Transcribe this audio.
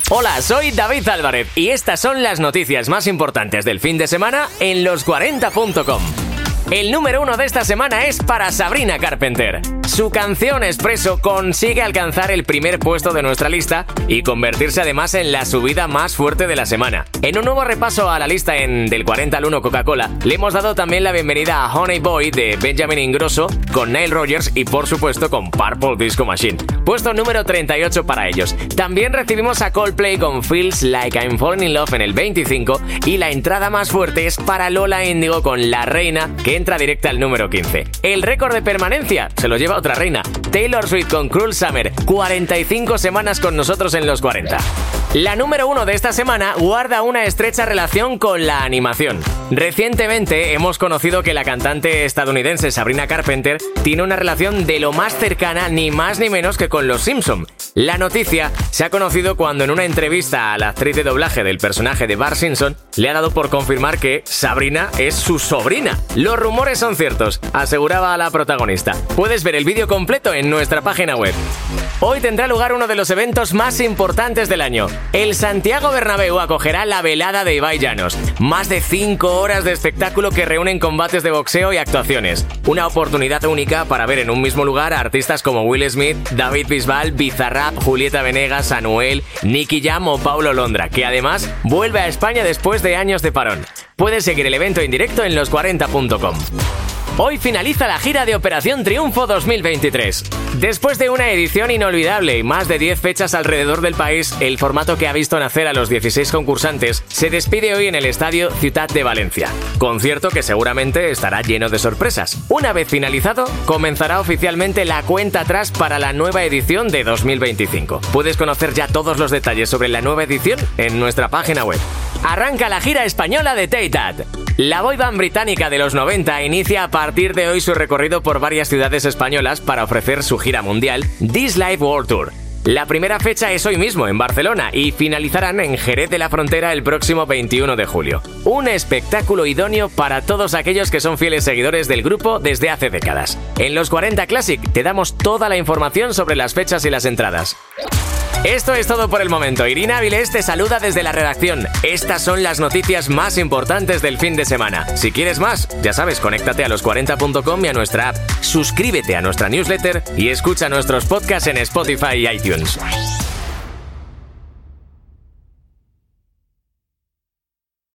Hola, soy David Álvarez y estas son las noticias más importantes del fin de semana en los40.com. El número 1 de esta semana es para Sabrina Carpenter. Su canción Espresso consigue alcanzar el primer puesto de nuestra lista y convertirse además en la subida más fuerte de la semana. En un nuevo repaso a la lista del 40 al 1 Coca-Cola, le hemos dado también la bienvenida a Honey Boy de Benjamin Ingrosso con Nile Rodgers y por supuesto con Purple Disco Machine. Puesto número 38 para ellos. También recibimos a Coldplay con Feels Like I'm Falling in Love en el 25 y la entrada más fuerte es para Lola Índigo con La Reina, que entra directa al número 15. El récord de permanencia se lo lleva otra reina, Taylor Swift con Cruel Summer, 45 semanas con nosotros en los 40. La número 1 de esta semana guarda una estrecha relación con la animación. Recientemente hemos conocido que la cantante estadounidense Sabrina Carpenter tiene una relación de lo más cercana, ni más ni menos que con los Simpson. La noticia se ha conocido cuando en una entrevista a la actriz de doblaje del personaje de Bart Simpson le ha dado por confirmar que Sabrina es su sobrina. Los rumores son ciertos, aseguraba a la protagonista. Puedes ver el vídeo completo en nuestra página web. Hoy tendrá lugar uno de los eventos más importantes del año. El Santiago Bernabéu acogerá la velada de Ibai Llanos. Más de 5 horas de espectáculo que reúnen combates de boxeo y actuaciones. Una oportunidad única para ver en un mismo lugar a artistas como Will Smith, David Bisbal, Bizarrap, Julieta Venegas, Anuel, Nicky Jam o Paulo Londra, que además vuelve a España después de años de parón. Puedes seguir el evento en directo en los40.com. Hoy finaliza la gira de Operación Triunfo 2023. Después de una edición inolvidable y más de 10 fechas alrededor del país, el formato que ha visto nacer a los 16 concursantes se despide hoy en el Estadio Ciutat de Valencia. Concierto que seguramente estará lleno de sorpresas. Una vez finalizado, comenzará oficialmente la cuenta atrás para la nueva edición de 2025. Puedes conocer ya todos los detalles sobre la nueva edición en nuestra página web. Arranca la gira española de Take That. La boyband británica de los 90 inicia a partir de hoy su recorrido por varias ciudades españolas para ofrecer su gira mundial This Live World Tour. La primera fecha es hoy mismo en Barcelona y finalizarán en Jerez de la Frontera el próximo 21 de julio. Un espectáculo idóneo para todos aquellos que son fieles seguidores del grupo desde hace décadas. En los 40 Classic te damos toda la información sobre las fechas y las entradas. Esto es todo por el momento. Irina Avilés te saluda desde la redacción. Estas son las noticias más importantes del fin de semana. Si quieres más, ya sabes, conéctate a los40.com y a nuestra app. Suscríbete a nuestra newsletter y escucha nuestros podcasts en Spotify y iTunes.